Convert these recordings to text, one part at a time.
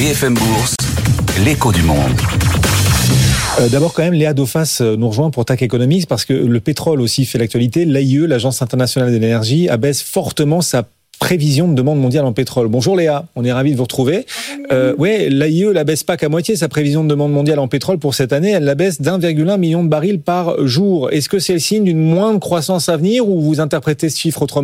BFM Bourse, l'écho du monde. D'abord quand même, Léa Dauphas nous rejoint pour TAC Economics parce que le pétrole aussi fait l'actualité. L'AIE, l'Agence internationale de l'énergie, abaisse fortement sa prévision de demande mondiale en pétrole. Bonjour Léa, on est ravis de vous retrouver. Oui, l'AIE la baisse pas qu'à moitié sa prévision de demande mondiale en pétrole pour cette année. Elle la baisse d'1,1 million de barils par jour. Est-ce que c'est le signe d'une moindre croissance à venir ou vous interprétez ce chiffre autrement ?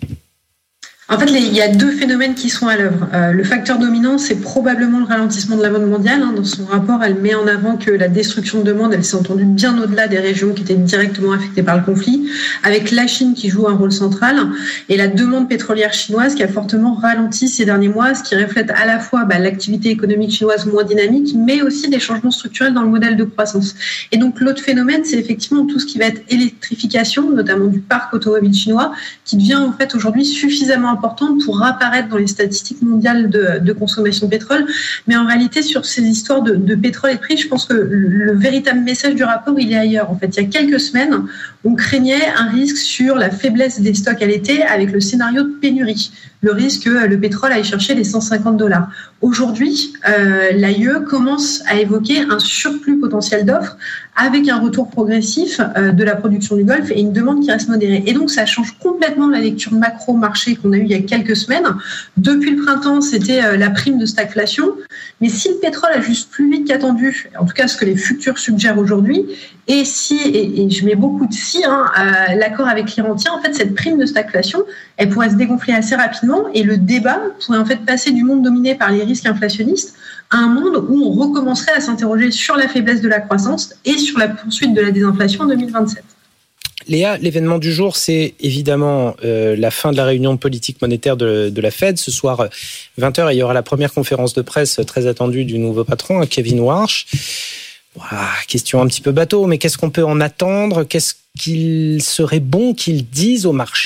En fait, il y a deux phénomènes qui sont à l'œuvre. Le facteur dominant, c'est probablement le ralentissement de la demande mondiale. Dans son rapport, elle met en avant que la destruction de demande, elle s'est entendue bien au-delà des régions qui étaient directement affectées par le conflit, avec la Chine qui joue un rôle central et la demande pétrolière chinoise qui a fortement ralenti ces derniers mois, ce qui reflète à la fois l'activité économique chinoise moins dynamique, mais aussi des changements structurels dans le modèle de croissance. Et donc, l'autre phénomène, c'est effectivement tout ce qui va être électrification, notamment du parc automobile chinois, qui devient en fait aujourd'hui suffisamment importante pour apparaître dans les statistiques mondiales de consommation de pétrole. Mais en réalité, sur ces histoires de pétrole et de prix, je pense que le véritable message du rapport, il est ailleurs. En fait, il y a quelques semaines, on craignait un risque sur la faiblesse des stocks à l'été avec le scénario de pénurie. Le risque que le pétrole aille chercher les $150. Aujourd'hui, l'AIE commence à évoquer un surplus potentiel d'offres avec un retour progressif de la production du Golfe et une demande qui reste modérée. Et donc, ça change complètement la lecture macro-marché qu'on a eue il y a quelques semaines. Depuis le printemps, c'était la prime de stagflation. Mais si le pétrole ajuste plus vite qu'attendu, en tout cas ce que les futurs suggèrent aujourd'hui, et je mets beaucoup de si, l'accord avec l'Iran tient, en fait, cette prime de stagflation, elle pourrait se dégonfler assez rapidement et le débat pourrait en fait passer du monde dominé par les risques inflationnistes à un monde où on recommencerait à s'interroger sur la faiblesse de la croissance et sur la poursuite de la désinflation en 2027. Léa, l'événement du jour, c'est évidemment la fin de la réunion politique monétaire de la Fed. Ce soir, 20h, il y aura la première conférence de presse très attendue du nouveau patron, Kevin Warsh. Voilà, question un petit peu bateau, mais qu'est-ce qu'on peut en attendre ? Qu'est-ce qu'il serait bon qu'il dise au marché ?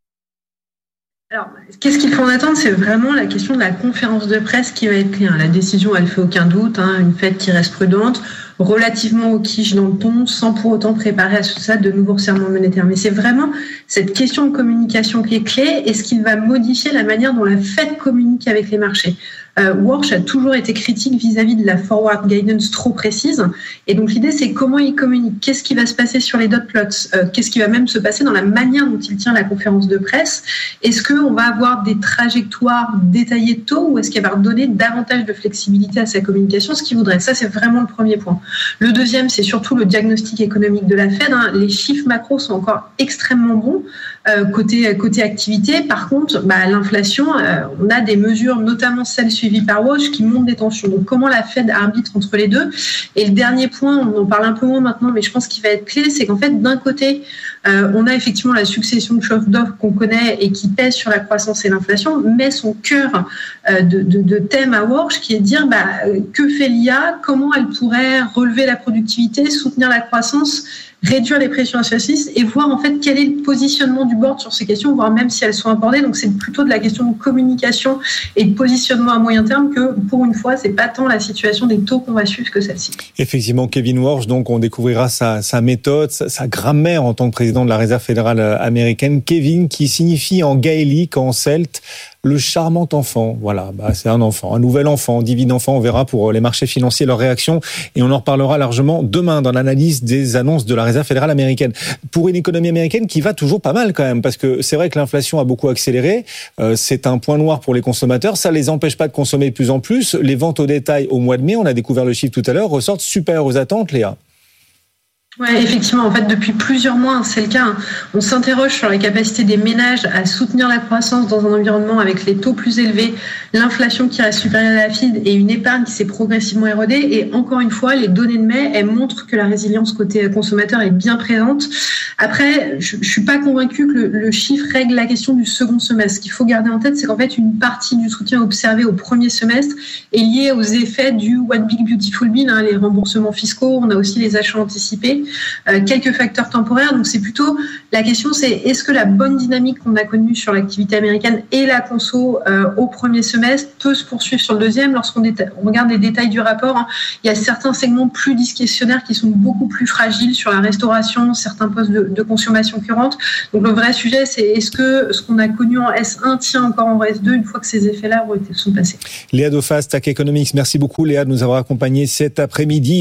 Alors, qu'est-ce qu'il faut en attendre ? C'est vraiment la question de la conférence de presse qui va être clé. La décision, elle fait aucun doute. Une Fed qui reste prudente, relativement au quiche dans le ton, sans pour autant préparer à ce stade de nouveaux resserrements monétaires. Mais c'est vraiment cette question de communication qui est clé. Est-ce qu'il va modifier la manière dont la Fed communique avec les marchés ? Warsh a toujours été critique vis-à-vis de la forward guidance trop précise. Et donc, l'idée, c'est comment il communique. Qu'est-ce qui va se passer sur les dot plots ? Qu'est-ce qui va même se passer dans la manière dont il tient la conférence de presse ? Est-ce qu'on va avoir des trajectoires détaillées de taux ou est-ce qu'il va donner davantage de flexibilité à sa communication ? Ce qu'il voudrait. Ça, c'est vraiment le premier point. Le deuxième, c'est surtout le diagnostic économique de la Fed. Les chiffres macro sont encore extrêmement bons côté activité. Par contre, l'inflation, on a des mesures, notamment celles suivies par Warsh, qui montent des tensions. Donc, comment la Fed arbitre entre les deux ? Et le dernier point, on en parle un peu moins maintenant, mais je pense qu'il va être clé, c'est qu'en fait, d'un côté, on a effectivement la succession de chocs d'offres qu'on connaît et qui pèse sur la croissance et l'inflation, mais son cœur de thème à Warsh, qui est de dire que fait l'IA, comment elle pourrait relever la productivité, soutenir la croissance, réduire les pressions inflationnistes et voir en fait quel est le positionnement du board sur ces questions, voire même si elles sont abordées. Donc c'est plutôt de la question de communication et de positionnement à moyen terme que pour une fois, c'est pas tant la situation des taux qu'on va suivre que celle-ci. Effectivement, Kevin Warsh, donc on découvrira sa méthode, sa grammaire en tant que président de la Réserve fédérale américaine. Kevin qui signifie en gaélique, en celte, le charmant enfant. Voilà, c'est un enfant, un nouvel enfant, divin enfant. On verra pour les marchés financiers leur réaction et on en reparlera largement demain dans l'analyse des annonces de la Réserve fédérale américaine. Pour une économie américaine qui va toujours pas mal quand même, parce que c'est vrai que l'inflation a beaucoup accéléré. C'est un point noir pour les consommateurs. Ça les empêche pas de consommer de plus en plus. Les ventes au détail au mois de mai, on a découvert le chiffre tout à l'heure, ressortent supérieurs aux attentes, Léa. Oui, effectivement. En fait, depuis plusieurs mois, c'est le cas. On s'interroge sur la capacité des ménages à soutenir la croissance dans un environnement avec les taux plus élevés, l'inflation qui reste supérieure à la Fed et une épargne qui s'est progressivement érodée. Et encore une fois, les données de mai, elles montrent que la résilience côté consommateur est bien présente. Après, je suis pas convaincue que le chiffre règle la question du second semestre. Ce qu'il faut garder en tête, c'est qu'en fait, une partie du soutien observé au premier semestre est liée aux effets du One Big Beautiful Bill, les remboursements fiscaux. On a aussi les achats anticipés. quelques facteurs temporaires. Donc c'est plutôt la question, c'est est-ce que la bonne dynamique qu'on a connue sur l'activité américaine et la conso au premier semestre peut se poursuivre sur le deuxième. Lorsqu'on regarde les détails du rapport, il y a certains segments plus discrétionnaires qui sont beaucoup plus fragiles sur la restauration, certains postes de consommation courante. Donc le vrai sujet, c'est est-ce que ce qu'on a connu en S1 tient encore en S2 une fois que ces effets-là sont passés. Léa Dauphin, Stack Economics, merci beaucoup Léa de nous avoir accompagnés cet après-midi.